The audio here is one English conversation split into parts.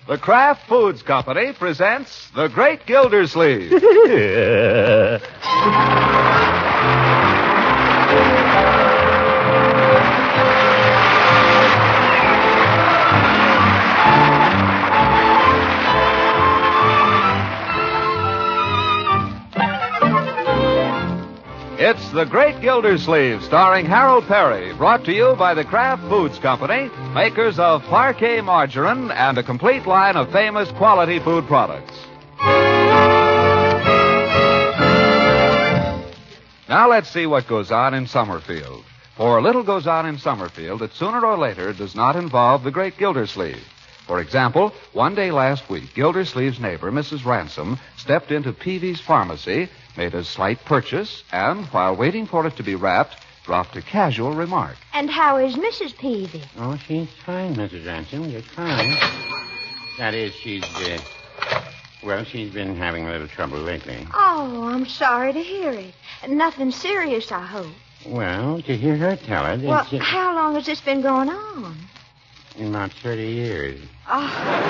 The Kraft Foods Company presents The Great Gildersleeve. It's The Great Gildersleeve, starring Harold Perry, brought to you by the Kraft Foods Company, makers of Parquet margarine and a complete line of famous quality food products. Now let's see what goes on in Summerfield. For little goes on in Summerfield that sooner or later does not involve the Great Gildersleeve. For example, one day last week, Gildersleeve's neighbor, Mrs. Ransom, stepped into Peavy's pharmacy, made a slight purchase, and, while waiting for it to be wrapped, dropped a casual remark. And how is Mrs. Peavy? Oh, she's fine, Mrs. Ransom. Just fine. That is, she's been having a little trouble lately. Oh, I'm sorry to hear it. Nothing serious, I hope. Well, to hear her tell it, Well, how long has this been going on? About 30 years. Oh.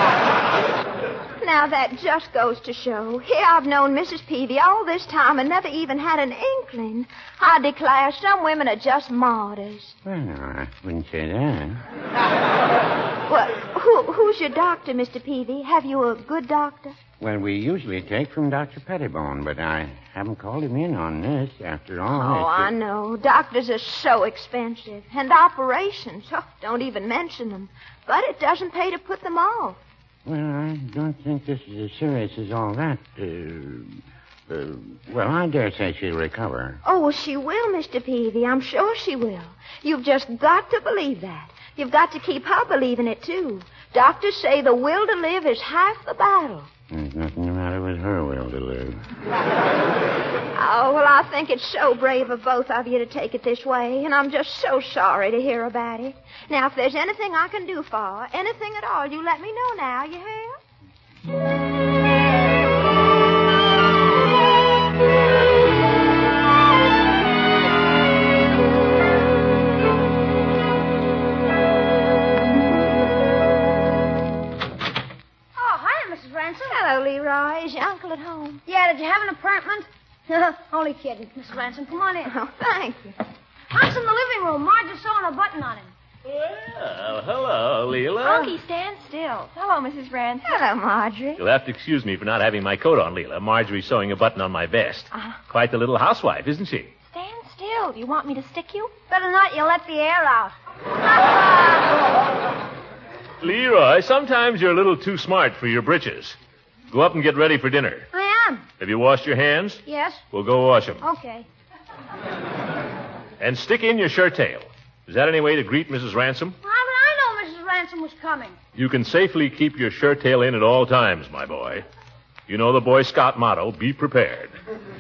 Now, that just goes to show. Here I've known Mrs. Peavy all this time and never even had an inkling. I declare some women are just martyrs. Well, no, I wouldn't say that. Well, who's your doctor, Mr. Peavy? Have you a good doctor? Well, we usually take from Dr. Pettibone, but I haven't called him in on this after all. Oh, I know. Doctors are so expensive. And operations, don't even mention them. But it doesn't pay to put them off. Well, I don't think this is as serious as all that. Well, I dare say she'll recover. Oh, well, she will, Mr. Peavy. I'm sure she will. You've just got to believe that. You've got to keep her believing it, too. Doctors say the will to live is half the battle. There's nothing the matter with her will to live. Oh, well, I think it's so brave of both of you to take it this way, and I'm just so sorry to hear about it. Now, if there's anything I can do for her, anything at all, you let me know now, you hear? Hello, Leroy. Is your uncle at home? Yeah, did you have an appointment? Only kidding, Mrs. Ransom. Come on in. Oh, thank you. Hunk's in the living room. Marge is sewing a button on him. Well, hello, Leela. Unky, stand still. Hello, Mrs. Ransom. Hello, Marjorie. You'll have to excuse me for not having my coat on, Leela. Marjorie's sewing a button on my vest. Quite the little housewife, isn't she? Stand still. Do you want me to stick you? Better not. You'll let the air out. Leroy, sometimes you're a little too smart for your britches. Go up and get ready for dinner. I am. Have you washed your hands? Yes. We'll go wash them. Okay. And stick in your shirt tail. Is that any way to greet Mrs. Ransom? How did I know Mrs. Ransom was coming? You can safely keep your shirt tail in at all times, my boy. You know the Boy Scout motto, be prepared.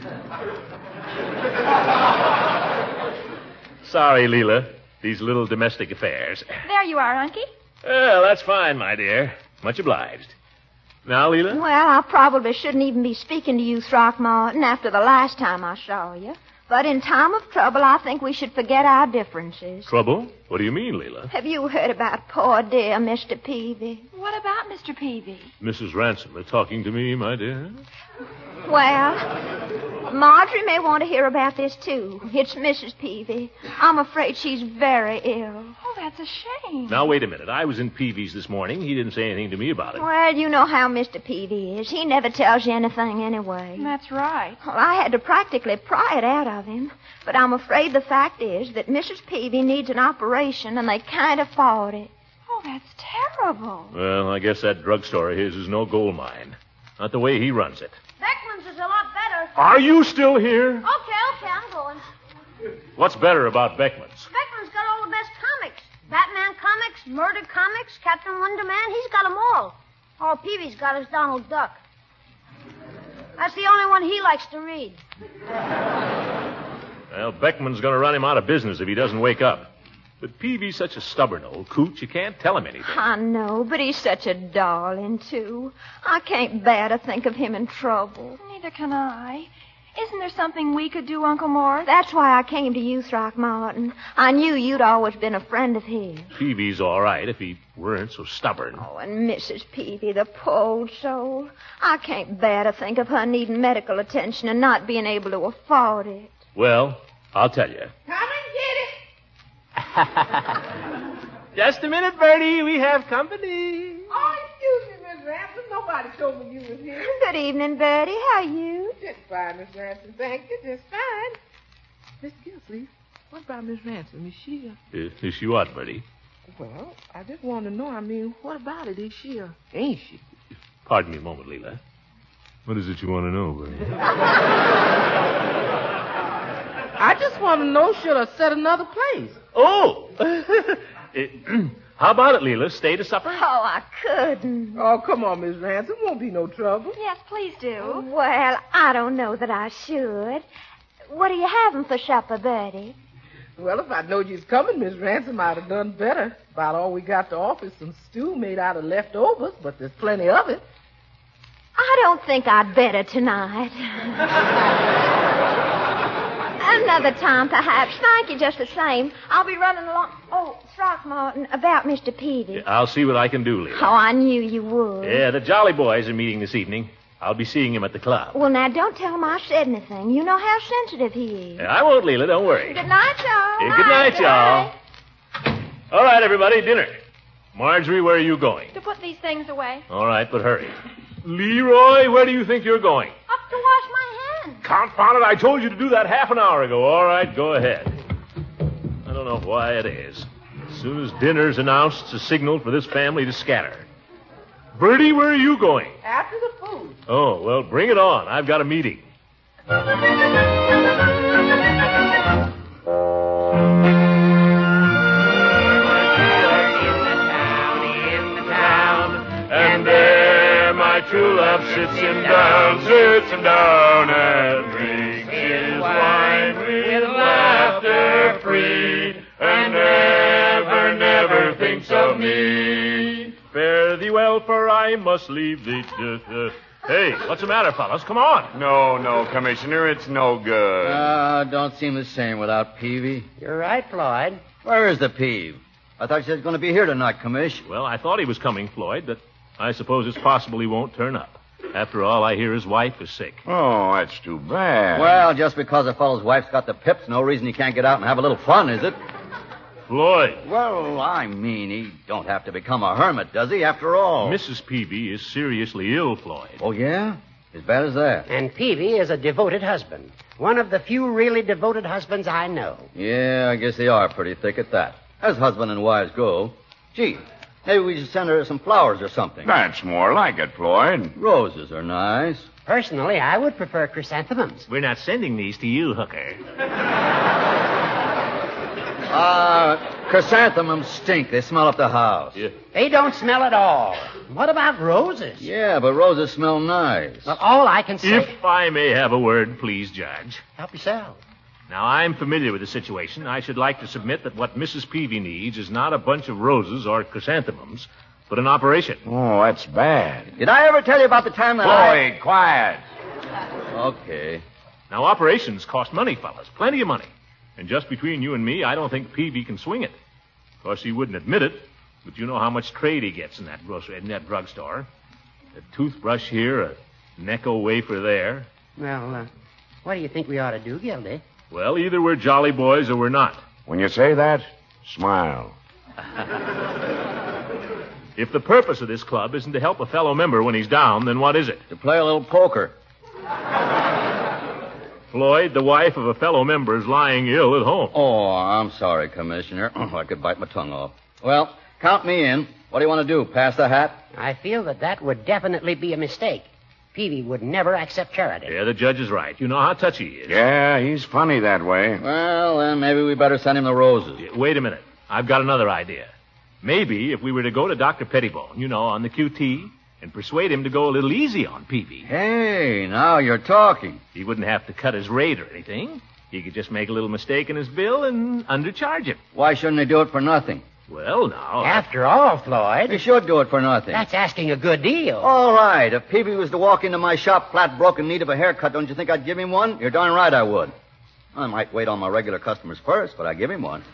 Sorry, Leela. These little domestic affairs. There you are, Unky. Well, that's fine, my dear. Much obliged. Now, Leela? Well, I probably shouldn't even be speaking to you, Throckmorton, after the last time I saw you. But in time of trouble, I think we should forget our differences. Trouble? What do you mean, Leela? Have you heard about poor dear Mr. Peavy? What about Mr. Peavy? Mrs. Ransom are talking to me, my dear. Well, Marjorie may want to hear about this, too. It's Mrs. Peavy. I'm afraid she's very ill. Oh, that's a shame. Now, wait a minute. I was in Peavy's this morning. He didn't say anything to me about it. Well, you know how Mr. Peavy is. He never tells you anything anyway. That's right. Well, I had to practically pry it out of him. But I'm afraid the fact is that Mrs. Peavy needs an operation, and they can't afford it. Oh, that's terrible. Well, I guess that drugstore of his is no gold mine. Not the way he runs it. Beckman's is a lot better. Are you still here? Okay, I'm going. What's better about Beckman's? Beckman's got all the best comics. Batman comics, murder comics, Captain Wonder Man. He's got them all. All Peavy's got is Donald Duck. That's the only one he likes to read. Well, Beckman's going to run him out of business if he doesn't wake up. But Peavy's such a stubborn old coot, you can't tell him anything. I know, but he's such a darling, too. I can't bear to think of him in trouble. Neither can I. Isn't there something we could do, Uncle Morris? That's why I came to you, Throckmorton. I knew you'd always been a friend of his. Peavy's all right if he weren't so stubborn. Oh, and Mrs. Peavy, the poor old soul. I can't bear to think of her needing medical attention and not being able to afford it. Well, I'll tell you. Come and get it. Just a minute, Bertie. We have company. Oh, excuse me, Miss Ransom. Nobody told me you was here. Good evening, Bertie. How are you? Just fine, Miss Ransom. Thank you. Just fine. Miss Gilsleeve, what about Miss Ransom? Is she, Is she what, Bertie? Well, I just want to know, what about it? Is she, ain't she? Pardon me a moment, Leela. What is it you want to know, Bertie? I just want to know, should I set another place? Oh! How about it, Leela? Stay to supper? Oh, I couldn't. Oh, come on, Miss Ransom. Won't be no trouble. Yes, please do. Well, I don't know that I should. What are you having for supper, Bertie? Well, if I'd known you was coming, Miss Ransom, I'd have done better. About all we got to offer is some stew made out of leftovers, but there's plenty of it. I don't think I'd better tonight. Another time, perhaps. Thank you just the same. I'll be running along. Oh, Throckmorton, about Mr. Peavy. Yeah, I'll see what I can do, Leela. Oh, I knew you would. Yeah, the Jolly Boys are meeting this evening. I'll be seeing him at the club. Well, now, don't tell him I said anything. You know how sensitive he is. Yeah, I won't, Leela. Don't worry. Good night, y'all. Yeah, good night, y'all. All right, everybody, dinner. Marjorie, where are you going? To put these things away. All right, but hurry. Leroy, where do you think you're going? Up to wash my hands. Confound it, I told you to do that half an hour ago. All right, go ahead. I don't know why it is. As soon as dinner's announced, it's a signal for this family to scatter. Bertie, where are you going? After the food. Oh, well, bring it on. I've got a meeting. And there my true love sits him down, and drinks his wine with laughter free, and never thinks of me. Fare thee well, for I must leave thee. Hey, what's the matter, fellas? Come on. No, Commissioner, it's no good. Don't seem the same without Peavy. You're right, Floyd. Where is the Peave? I thought you said he was going to be here tonight, Commish. Well, I thought he was coming, Floyd, but I suppose it's possible he won't turn up. After all, I hear his wife is sick. Oh, that's too bad. Well, just because a fellow's wife's got the pips, no reason he can't get out and have a little fun, is it? Floyd. Well, I mean, he don't have to become a hermit, does he, after all? Mrs. Peavy is seriously ill, Floyd. Oh, yeah? As bad as that? And Peavy is a devoted husband. One of the few really devoted husbands I know. Yeah, I guess they are pretty thick at that. As husband and wives go. Gee, maybe we should send her some flowers or something. That's more like it, Floyd. Roses are nice. Personally, I would prefer chrysanthemums. We're not sending these to you, Hooker. Chrysanthemums stink. They smell up the house. Yeah. They don't smell at all. What about roses? Yeah, but roses smell nice. Well, all I can say... If I may have a word, please, Judge. Help yourself. Now, I'm familiar with the situation. I should like to submit that what Mrs. Peavy needs is not a bunch of roses or chrysanthemums, but an operation. Oh, that's bad. Did I ever tell you about the time that Floyd, quiet. Okay. Now, operations cost money, fellas. Plenty of money. And just between you and me, I don't think Peavy can swing it. Of course, he wouldn't admit it, but you know how much trade he gets in that drugstore. A toothbrush here, a Necco wafer there. Well, what do you think we ought to do, Gildy? Well, either we're jolly boys or we're not. When you say that, smile. If the purpose of this club isn't to help a fellow member when he's down, then what is it? To play a little poker. Floyd, the wife of a fellow member is lying ill at home. Oh, I'm sorry, Commissioner. I could bite my tongue off. Well, count me in. What do you want to do, pass the hat? I feel that would definitely be a mistake. Peavy would never accept charity. Yeah, the judge is right. You know how touchy he is. Yeah, he's funny that way. Well, then maybe we better send him the roses. Yeah, wait a minute. I've got another idea. Maybe if we were to go to Dr. Pettibone, on the QT, and persuade him to go a little easy on Peavy. Hey, now you're talking. He wouldn't have to cut his rate or anything. He could just make a little mistake in his bill and undercharge him. Why shouldn't they do it for nothing? Well, now... After all, Floyd, You should do it for nothing. that's asking a good deal. All right. If Peavy was to walk into my shop flat broke in need of a haircut, don't you think I'd give him one? You're darn right I would. I might wait on my regular customers first, but I'd give him one.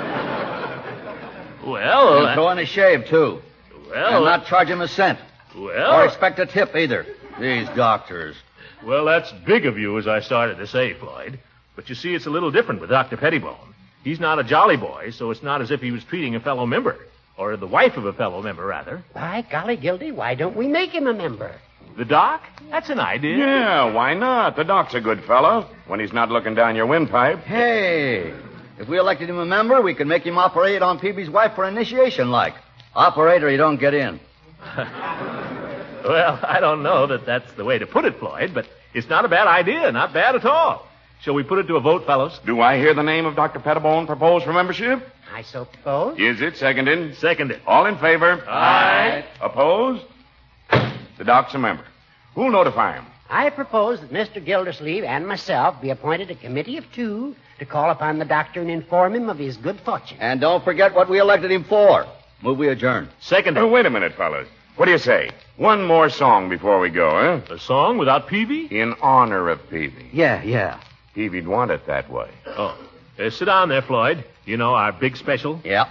Well... And throw in a shave, too. Well... And not charge him a cent. Well... Or expect a tip, either. These doctors. Well, that's big of you, as I started to say, Floyd. But you see, it's a little different with Dr. Pettibone. He's not a jolly boy, so it's not as if he was treating a fellow member. Or the wife of a fellow member, rather. By golly, Gildy, why don't we make him a member? The doc? That's an idea. Yeah, why not? The doc's a good fellow when he's not looking down your windpipe. Hey, if we elected him a member, we could make him operate on Peavy's wife for initiation, like. Operator, he don't get in. Well, I don't know that that's the way to put it, Floyd, but it's not a bad idea, not bad at all. Shall we put it to a vote, fellows? Do I hear the name of Dr. Pettibone proposed for membership? I suppose. Is it seconded? Seconded. All in favor? Aye. Opposed? The doc's a member. Who'll notify him? I propose that Mr. Gildersleeve and myself be appointed a committee of 2 to call upon the doctor and inform him of his good fortune. And don't forget what we elected him for. Move we adjourn. Seconded. Wait a minute, fellas. What do you say? One more song before we go, eh? A song without Peavy? In honor of Peavy. Yeah. Peavy'd want it that way. Oh. Sit down there, Floyd. You know, our big special. Yeah.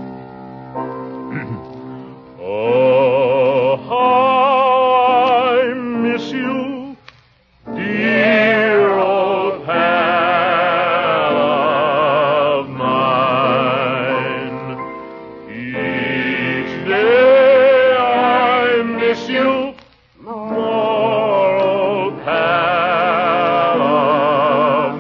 Oh, how I miss you, dear old pal of mine. Each day I miss you more, old pal of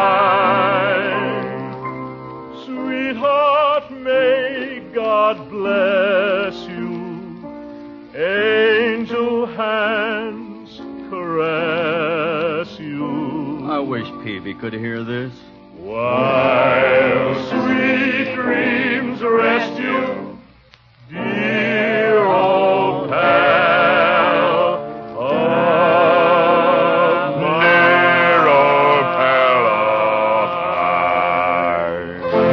mine. Sweetheart, may God bless you. Angel hands caress you. I wish Peavy could hear this. While sweet dreams rest you, dear old pal of mine. Dear old pal of mine.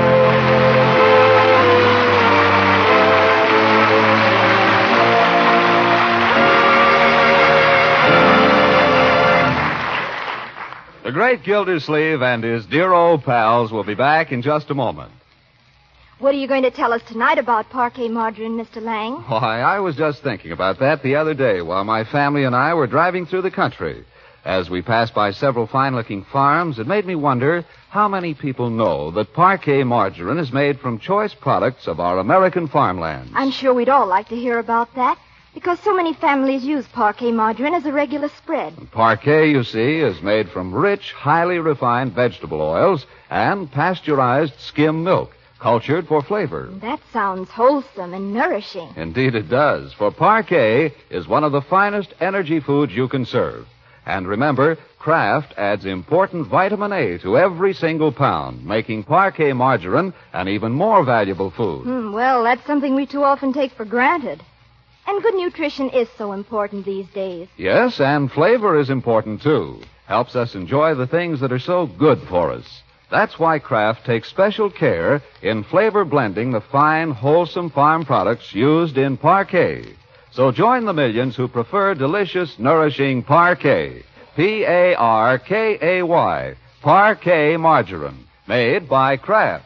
The great Gildersleeve and his dear old pals will be back in just a moment. What are you going to tell us tonight about Parquet Margarine, Mr. Lang? Why, I was just thinking about that the other day while my family and I were driving through the country. As we passed by several fine-looking farms, it made me wonder how many people know that Parquet Margarine is made from choice products of our American farmlands. I'm sure we'd all like to hear about that, because so many families use Parquet Margarine as a regular spread. Parquet, you see, is made from rich, highly refined vegetable oils and pasteurized skim milk, cultured for flavor. That sounds wholesome and nourishing. Indeed it does, for Parquet is one of the finest energy foods you can serve. And remember, Kraft adds important vitamin A to every single pound, making Parquet Margarine an even more valuable food. Well, that's something we too often take for granted. And good nutrition is so important these days. Yes, and flavor is important, too. Helps us enjoy the things that are so good for us. That's why Kraft takes special care in flavor blending the fine, wholesome farm products used in Parquet. So join the millions who prefer delicious, nourishing Parquet. P-A-R-K-A-Y. Parquet Margarine. Made by Kraft.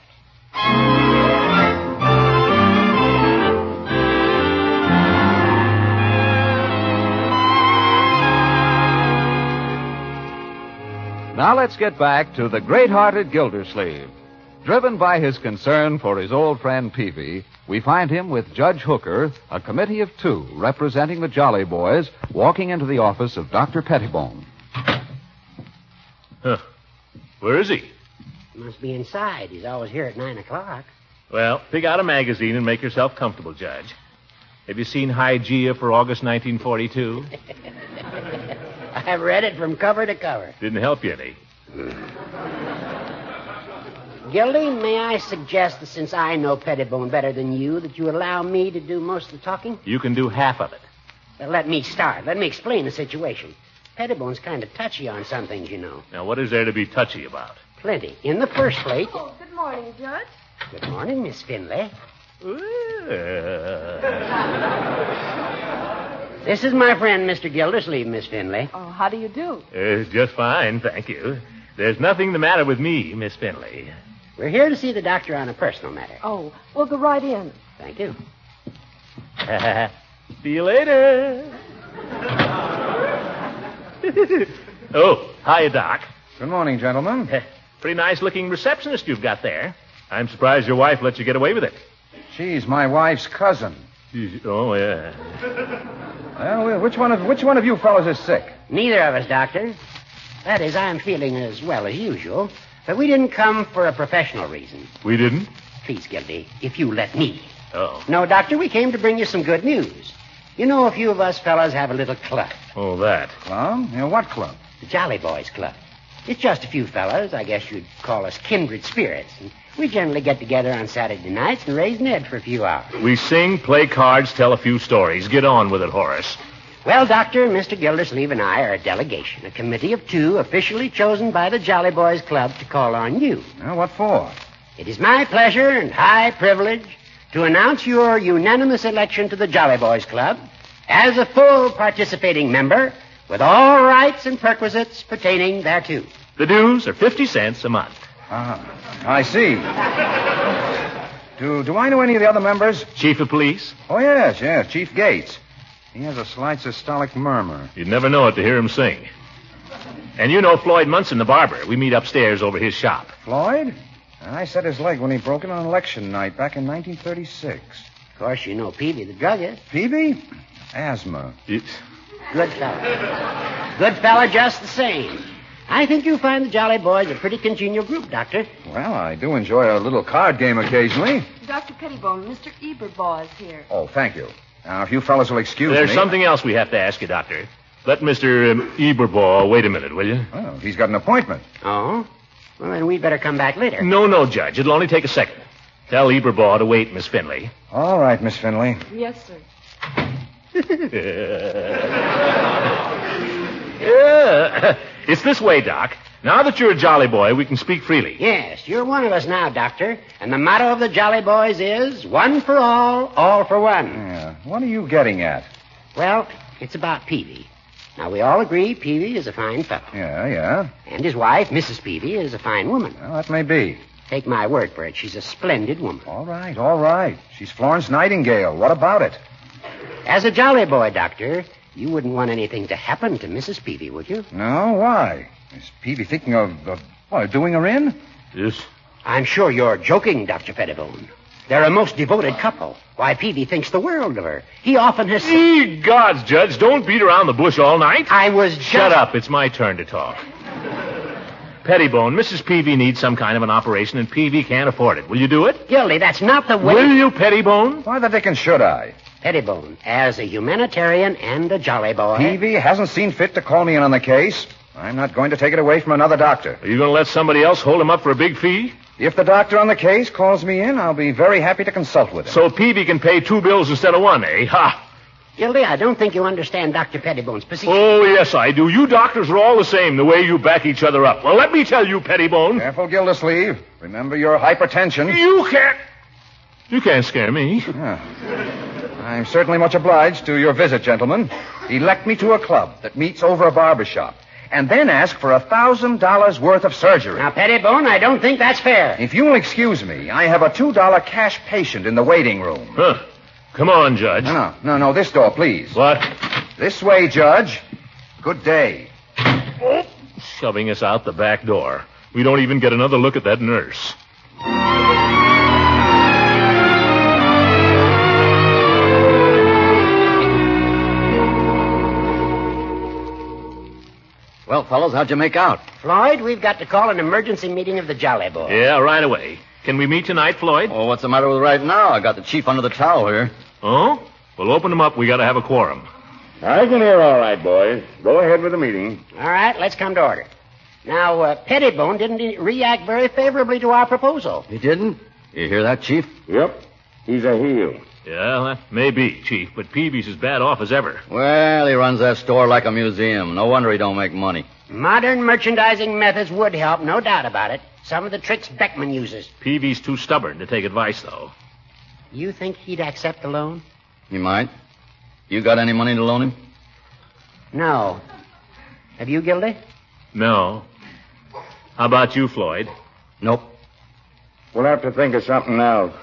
Now let's get back to the great-hearted Gildersleeve. Driven by his concern for his old friend Peavy, we find him with Judge Hooker, a committee of 2 representing the Jolly Boys, walking into the office of Dr. Pettibone. Where is he? He must be inside. He's always here at 9 o'clock. Well, pick out a magazine and make yourself comfortable, Judge. Have you seen Hygeia for August 1942? I've read it from cover to cover. Didn't help you any. Gildy, may I suggest that since I know Pettibone better than you, that you allow me to do most of the talking? You can do half of it. Well, let me start. Let me explain the situation. Pettibone's kind of touchy on some things, you know. Now, what is there to be touchy about? Plenty. In the first place... Oh, good morning, Judge. Good morning, Miss Finley. This is my friend, Mr. Gildersleeve, Miss Finley. Oh, how do you do? Just fine, thank you. There's nothing the matter with me, Miss Finley. We're here to see the doctor on a personal matter. Oh, well, go right in. Thank you. See you later. Oh, hiya, Doc. Good morning, gentlemen. Pretty nice-looking receptionist you've got there. I'm surprised your wife let you get away with it. She's my wife's cousin. Oh, yeah. Well, which one of you fellows is sick? Neither of us, Doctor. That is, I'm feeling as well as usual. But we didn't come for a professional reason. We didn't? Please, Gildy, if you let me. Oh. No, Doctor, we came to bring you some good news. You know, a few of us fellas have a little club. Oh, that. Club? What club? The Jolly Boys Club. It's just a few fellas. I guess you'd call us kindred spirits. And we generally get together on Saturday nights and raise Ned for a few hours. We sing, play cards, tell a few stories. Get on with it, Horace. Well, Doctor, Mr. Gildersleeve and I are a delegation, a committee of 2 officially chosen by the Jolly Boys Club to call on you. Well, what for? It is my pleasure and high privilege to announce your unanimous election to the Jolly Boys Club as a full participating member with all rights and perquisites pertaining thereto. The dues are 50 cents a month. I see. Do I know any of the other members? Chief of Police? Oh, yes, Chief Gates. He has a slight systolic murmur. You'd never know it to hear him sing. And you know Floyd Munson, the barber. We meet upstairs over his shop. Floyd? I set his leg when he broke in on election night back in 1936. Of course, you know Peavy, the druggist. Peavy? Asthma. Good fella. Good fella just the same. I think you'll find the Jolly Boys a pretty congenial group, Doctor. Well, I do enjoy a little card game occasionally. Dr. Pettibone, Mr. Eberbaugh is here. Oh, thank you. Now, if you fellas will excuse There's me... something else we have to ask you, Doctor. Let Mr. Eberbaugh wait a minute, will you? Oh, he's got an appointment. Oh? Well, then we'd better come back later. No, Judge. It'll only take a second. Tell Eberbaugh to wait, Miss Finley. All right, Miss Finley. Yes, sir. Yeah. It's this way, Doc. Now that you're a Jolly Boy, we can speak freely. Yes, you're one of us now, Doctor. And the motto of the Jolly Boys is one for all for one. Yeah. What are you getting at? Well, it's about Peavy. Now, we all agree Peavy is a fine fellow. Yeah. And his wife, Mrs. Peavy, is a fine woman. Well, that may be. Take my word for it. She's a splendid woman. All right. She's Florence Nightingale. What about it? As a Jolly Boy, Doctor, you wouldn't want anything to happen to Mrs. Peavy, would you? No, why? Is Peavy thinking of doing her in? Yes. I'm sure you're joking, Dr. Pettibone. They're a most devoted couple. Why, Peavy thinks the world of her. He often has... Ye gods, Judge, don't beat around the bush all night. I was just... Shut up. It's my turn to talk. Pettibone, Mrs. Peavy needs some kind of an operation, and Peavy can't afford it. Will you do it? Gildy, that's not the way... Will you, Pettibone? Why the dickens should I? Pettibone, as a humanitarian and a Jolly Boy... Peavy hasn't seen fit to call me in on the case. I'm not going to take it away from another doctor. Are you going to let somebody else hold him up for a big fee? If the doctor on the case calls me in, I'll be very happy to consult with him. So Peavy can pay 2 bills instead of 1, eh? Ha! Gildy, I don't think you understand Dr. Pettibone's position. Oh, yes, I do. You doctors are all the same, the way you back each other up. Well, let me tell you, Pettibone. Careful, Gildersleeve. Remember your hypertension. You can't scare me. I'm certainly much obliged to your visit, gentlemen. Elect me to a club that meets over a barber shop, and then ask for $1,000 worth of surgery. Now, Pettibone, I don't think that's fair. If you'll excuse me, I have a $2 cash patient in the waiting room. Huh. Come on, Judge. No, this door, please. What? This way, Judge. Good day. Oh, shoving us out the back door. We don't even get another look at that nurse. Well, fellows, how'd you make out? Floyd, we've got to call an emergency meeting of the Jolly Boys. Yeah, right away. Can we meet tonight, Floyd? Oh, what's the matter with right now? I got the chief under the towel here. Oh? Well, open them up. We got to have a quorum. I can hear all right, boys. Go ahead with the meeting. All right, let's come to order. Now, Pettibone didn't react very favorably to our proposal. He didn't? You hear that, Chief? Yep. He's a heel. Yeah, that may be, Chief, but Peavy's as bad off as ever. Well, he runs that store like a museum. No wonder he don't make money. Modern merchandising methods would help, no doubt about it. Some of the tricks Beckman uses. Peavy's too stubborn to take advice, though. You think he'd accept the loan? He might. You got any money to loan him? No. Have you, Gildy? No. How about you, Floyd? Nope. We'll have to think of something else.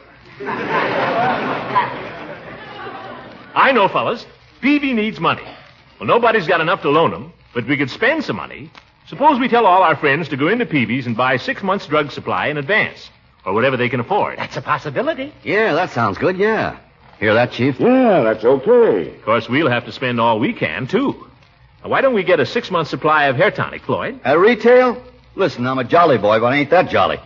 I know, fellas. Peavy needs money. Well, nobody's got enough to loan him, but we could spend some money. Suppose we tell all our friends to go into Peavy's and buy 6 months' drug supply in advance, or whatever they can afford. That's a possibility. Yeah, that sounds good, yeah. Hear that, Chief? Yeah, that's okay. Of course, we'll have to spend all we can, too. Now, why don't we get a 6-month supply of hair tonic, Floyd? At retail? Listen, I'm a jolly boy, but I ain't that jolly.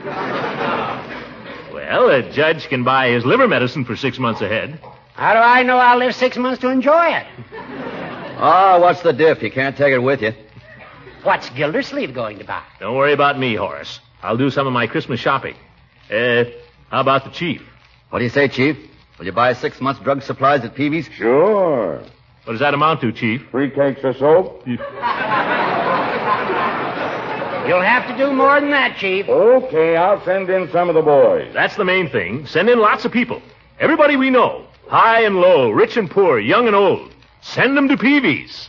Well, a judge can buy his liver medicine for 6 months ahead. How do I know I'll live 6 months to enjoy it? What's the diff? You can't take it with you. What's Gildersleeve going to buy? Don't worry about me, Horace. I'll do some of my Christmas shopping. How about the chief? What do you say, Chief? Will you buy 6 months' drug supplies at Peavy's? Sure. What does that amount to, Chief? 3 cakes of soap? You'll have to do more than that, Chief. Okay, I'll send in some of the boys. That's the main thing. Send in lots of people. Everybody we know. High and low, rich and poor, young and old. Send them to Peavy's.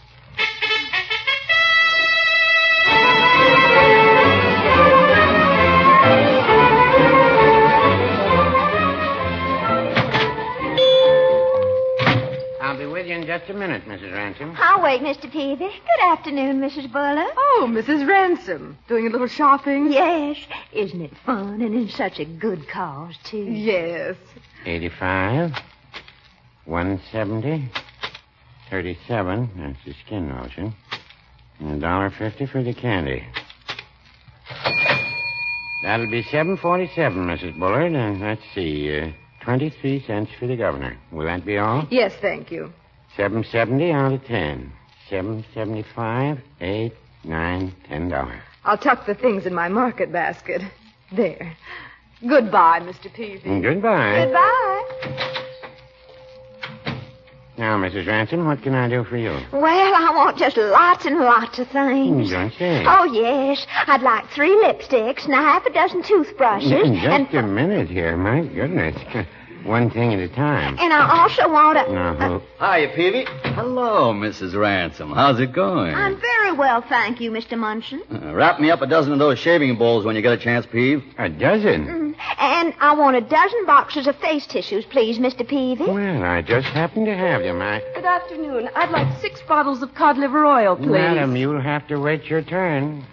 I'll be with you in just a minute, Mrs. Ransom. I'll wait, Mr. Peavy. Good afternoon, Mrs. Buller. Oh, Mrs. Ransom. Doing a little shopping? Yes. Isn't it fun and in such a good cause, too? Yes. 85, 170, 37. That's the skin lotion. And $1.50 for the candy. That'll be $7.47, Mrs. Bullard. And let's see, 23 cents for the governor. Will that be all? Yes, thank you. $7.70 out of 10. $7.75, $8, $9, $10. I'll tuck the things in my market basket. There. Goodbye, Mr. Peavy. Goodbye. Goodbye. Now, Mrs. Ransom, what can I do for you? Well, I want just lots and lots of things. Don't say. Oh, yes. I'd like 3 lipsticks and a half a dozen toothbrushes. Just a minute here. My goodness. One thing at a time. And I also want a... No. Hiya, Peavy. Hello, Mrs. Ransom. How's it going? I'm very well, thank you, Mr. Munson. Wrap me up a dozen of those shaving bowls when you get a chance, Peave. A dozen? And I want a dozen boxes of face tissues, please, Mr. Peavy. Well, I just happen to have them. Good afternoon. I'd like 6 bottles of cod liver oil, please. Madam, you'll have to wait your turn.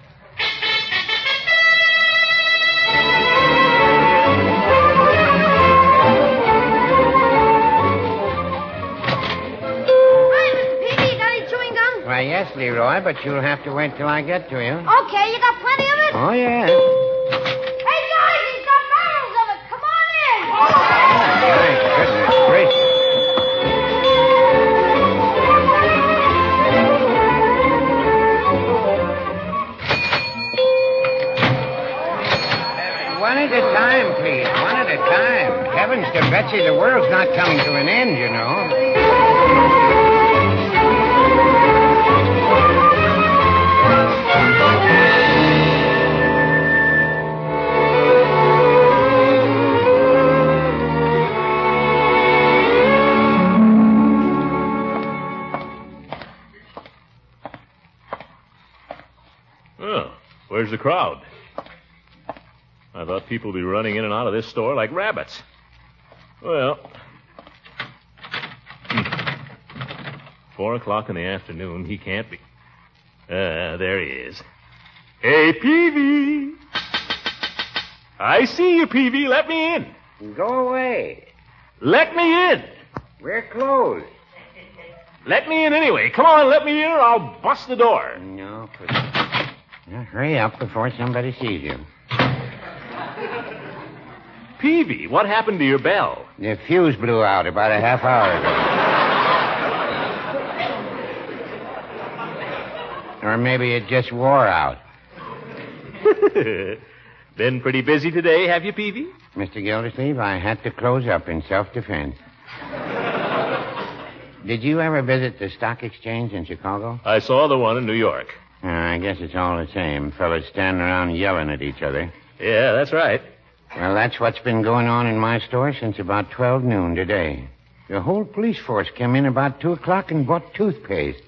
Why, yes, Leroy, but you'll have to wait till I get to you. Okay, you got plenty of it? Oh, yes. Hey, guys, he's got barrels of it. Come on in. My goodness gracious. One at a time, please. One at a time. Heavens to Betsy, the world's not coming to an end, you know. Where's the crowd? I thought people would be running in and out of this store like rabbits. Well, 4 o'clock in the afternoon, he can't be. There he is. Hey, Peavy. I see you, Peavy. Let me in. Go away. Let me in. We're closed. Let me in anyway. Come on, let me in or I'll bust the door. No, now, hurry up before somebody sees you. Peavy, what happened to your bell? The fuse blew out about a half hour ago. Or maybe it just wore out. Been pretty busy today, have you, Peavy? Mr. Gildersleeve, I had to close up in self-defense. Did you ever visit the stock exchange in Chicago? I saw the one in New York. I guess it's all the same. Fellas standing around yelling at each other. Yeah, that's right. Well, that's what's been going on in my store since about 12 noon today. The whole police force came in about 2 o'clock and bought toothpaste.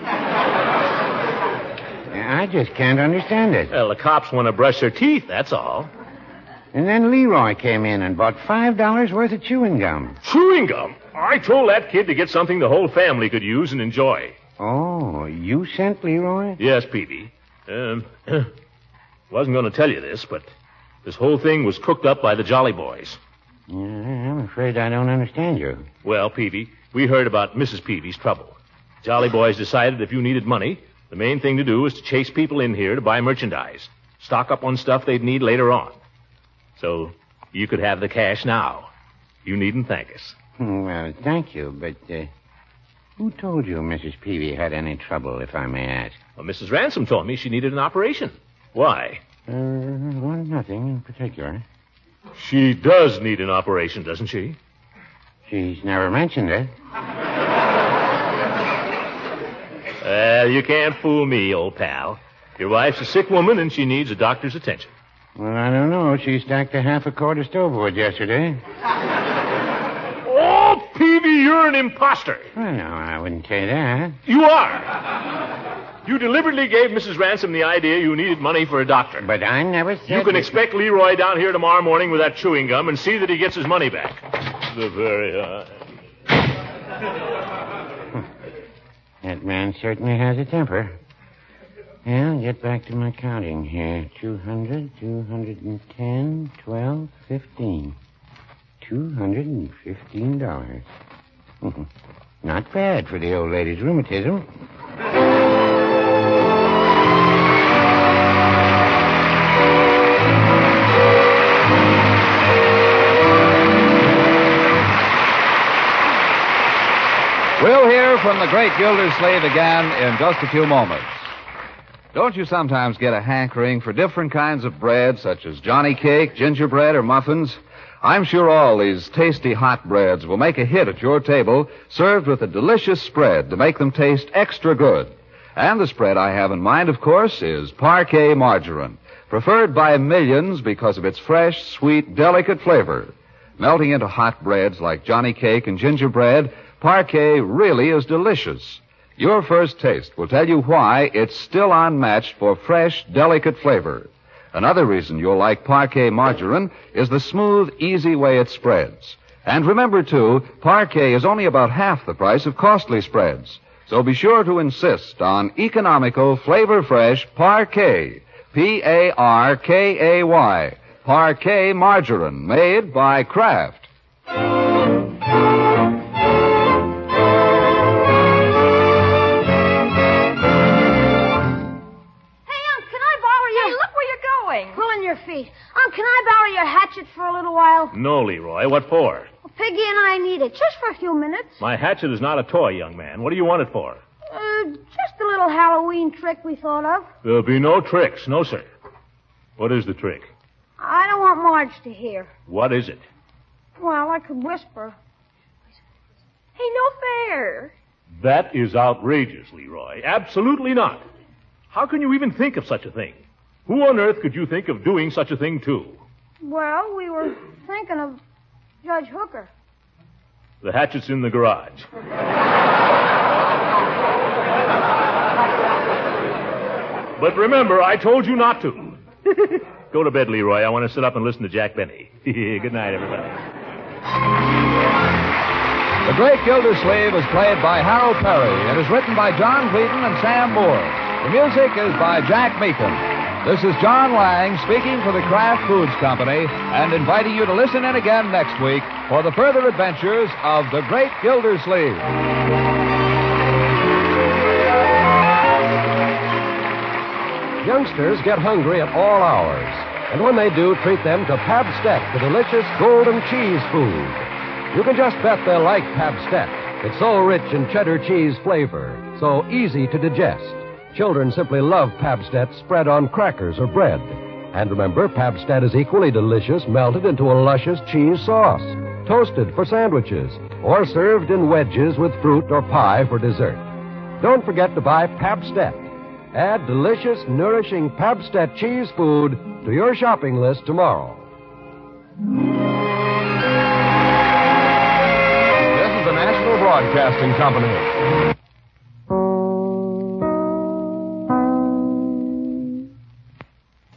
I just can't understand it. Well, the cops want to brush their teeth, that's all. And then Leroy came in and bought $5 worth of chewing gum. Chewing gum? I told that kid to get something the whole family could use and enjoy. Oh, you sent Leroy? Yes, Peavy. Wasn't going to tell you this, but this whole thing was cooked up by the Jolly Boys. Yeah, I'm afraid I don't understand you. Well, Peavy, we heard about Mrs. Peavy's trouble. Jolly Boys decided if you needed money, the main thing to do was to chase people in here to buy merchandise, stock up on stuff they'd need later on. So you could have the cash now. You needn't thank us. Well, thank you, but who told you Mrs. Peavy had any trouble, if I may ask? Well, Mrs. Ransom told me she needed an operation. Why? Well, nothing in particular. She does need an operation, doesn't she? She's never mentioned it. Well, you can't fool me, old pal. Your wife's a sick woman, and she needs a doctor's attention. Well, I don't know. She stacked a half a quart of stovewood yesterday. Oh, Peavy, you're an imposter. Well, no, I wouldn't say that. You are. You deliberately gave Mrs. Ransom the idea you needed money for a doctor. But I never said... You can expect Leroy down here tomorrow morning with that chewing gum and see that he gets his money back. The very That man certainly has a temper. Well, get back to my counting here. 200, 210, 12, 15. $215. Not bad for the old lady's rheumatism. We'll hear from the great Gildersleeve again in just a few moments. Don't you sometimes get a hankering for different kinds of bread, such as Johnny cake, gingerbread, or muffins? I'm sure all these tasty hot breads will make a hit at your table, served with a delicious spread to make them taste extra good. And the spread I have in mind, of course, is Parquet margarine, preferred by millions because of its fresh, sweet, delicate flavor. Melting into hot breads like Johnny cake and gingerbread, Parquet really is delicious. Your first taste will tell you why it's still unmatched for fresh, delicate flavor. Another reason you'll like Parquet margarine is the smooth, easy way it spreads. And remember, too, Parquet is only about half the price of costly spreads. So be sure to insist on economical, flavor-fresh Parquet. P-A-R-K-A-Y. Parquet margarine, made by Kraft. Pulling your feet. Can I borrow your hatchet for a little while? No, Leroy. What for? Well, Piggy and I need it, just for a few minutes. My hatchet is not a toy, young man. What do you want it for? Just a little Halloween trick we thought of. There'll be no tricks. No, sir. What is the trick? I don't want Marge to hear. What is it? Well, I could whisper. Hey, no fair. That is outrageous, Leroy. Absolutely not. How can you even think of such a thing? Who on earth could you think of doing such a thing to? Well, we were thinking of Judge Hooker. The hatchet's in the garage. But remember, I told you not to. Go to bed, Leroy. I want to sit up and listen to Jack Benny. Good night, everybody. The Great Gildersleeve is played by Harold Perry and is written by John Cleaton and Sam Moore. The music is by Jack Meakin. This is John Lang speaking for the Kraft Foods Company and inviting you to listen in again next week for the further adventures of the Great Gildersleeve. Youngsters get hungry at all hours. And when they do, treat them to Pabstet, the delicious golden cheese food. You can just bet they'll like Pabstet. It's so rich in cheddar cheese flavor, so easy to digest. Children simply love Pabstet spread on crackers or bread. And remember, Pabstet is equally delicious melted into a luscious cheese sauce, toasted for sandwiches, or served in wedges with fruit or pie for dessert. Don't forget to buy Pabstet. Add delicious, nourishing Pabstet cheese food to your shopping list tomorrow. This is the National Broadcasting Company.